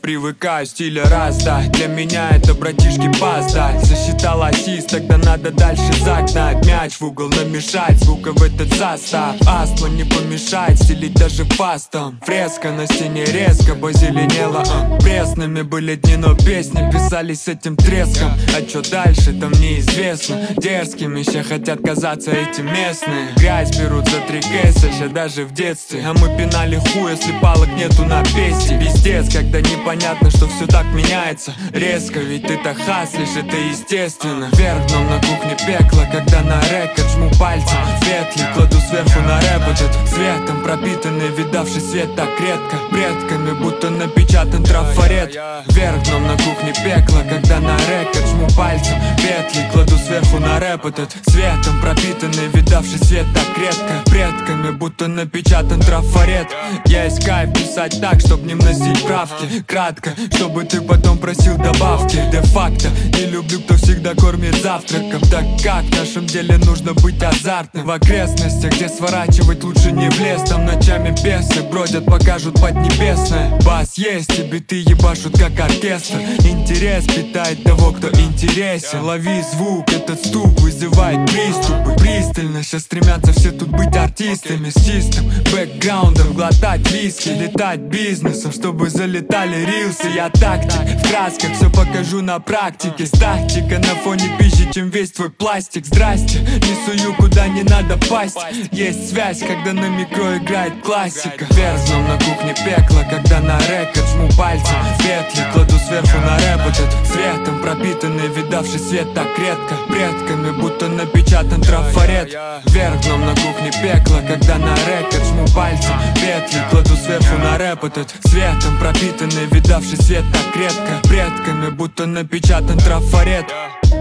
привыкаю, стиля раста. Для меня это, братишки, паста. Засчитал ассист, тогда надо дальше загнать мяч в угол, намешать звука в этот состав. Астма не помешает стелить даже пастом. Фреска на стене резко позеленела, Пресными были дни, но песни писались с этим треском. А чё дальше, там неизвестно. Дерзкими еще хотят казаться эти местные. Грязь берут за 3 кейса, ща даже в детстве. А мы пинали хуй, если палок нету на песте. Пиздец, когда непонятно, что все так меняется резко, ведь ты-то хаслишь, это естественно. Вверх дном на кухне пекло, когда на рекорд жму пальцем петли, кладу сверху на рэп этот светом пропитанный, видавший свет так редко. Предками будто напечатан трафарет. Вверх дном на кухне пекло, когда на рекорд жму пальцем петли, кладу сверху на рэп этот светом пропитанный, видавший свет так редко. Предками будто напечатан трафарет. Есть кайф писать так, чтоб не вносить правки. Кратко, чтобы ты потом просил добавки. Де-факто не люблю, кто всегда кормит завтраком. Так как в нашем деле нужно быть азартным. В окрестностях, где сворачивать лучше не в лес. Там ночами бесы бродят, покажут поднебесное. Бас есть, и биты ебашут как оркестр. Интерес питает того, кто интересен. Лови звук, этот стук вызывает приступы. Пристально сейчас стремятся все тут быть артистами. С чистым бэкграундом глотать виски, летать бизнесом, чтобы залетали рилсы. Я тактик, в красках все покажу на практике. Статика на фоне пищи, чем весь твой пластик. Здрасте, не сую куда не надо пасть. Есть связь, когда на микро играет классика. Вверх дном на кухне пекло, когда на рекорд жму пальцем петли, кладу сверху на рэп этот светом пропитанный, видавший свет так редко. Предками будто напечатан трафарет. Вверх дном на кухне пекло, когда на рекорд жму пальцем петли, кладу сверху на рэп этот светом пропитанный, видавший свет так редко. Предками будто напечатан трафарет.